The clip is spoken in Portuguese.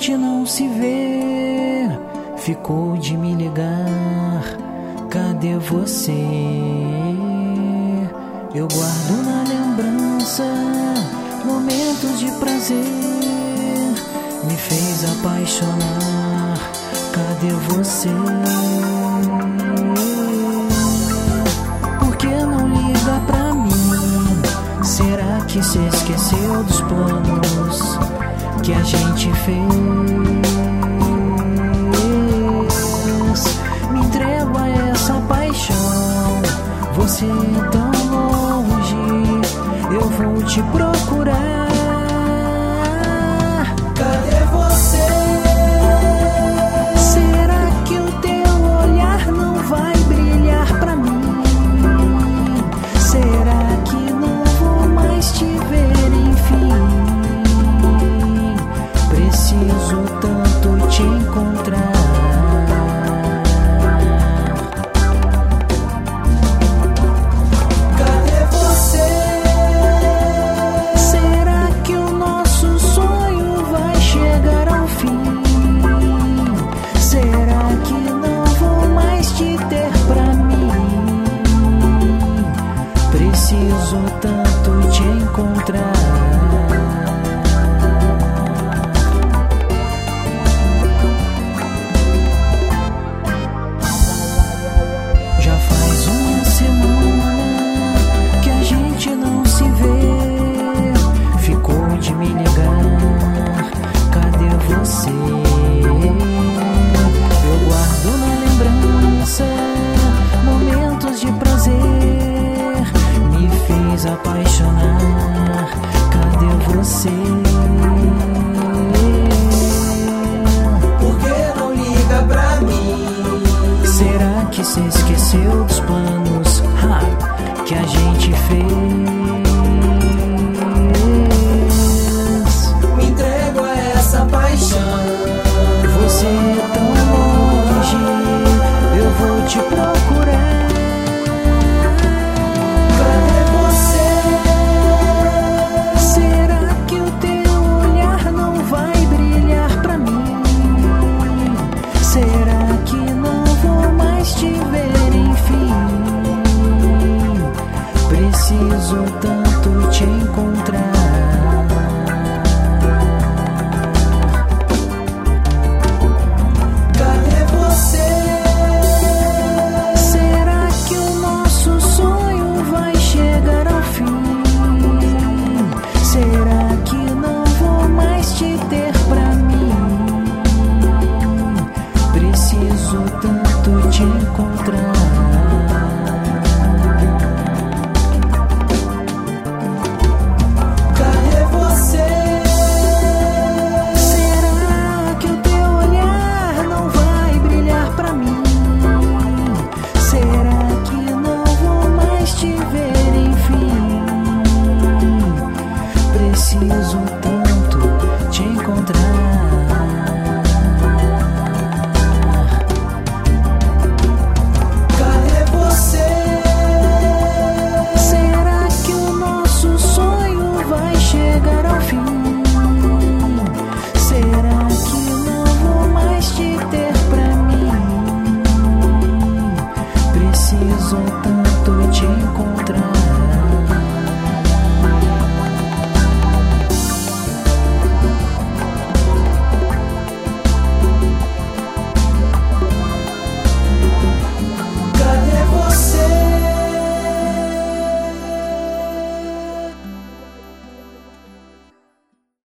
gente não se vê, ficou de me ligar, cadê você? Eu guardo na lembrança momentos de prazer, me fez apaixonar, cadê você? Por que não liga pra mim? Será que se esqueceu dos planos que a gente fez? Me entrego a essa paixão, você tão longe, eu vou te provar.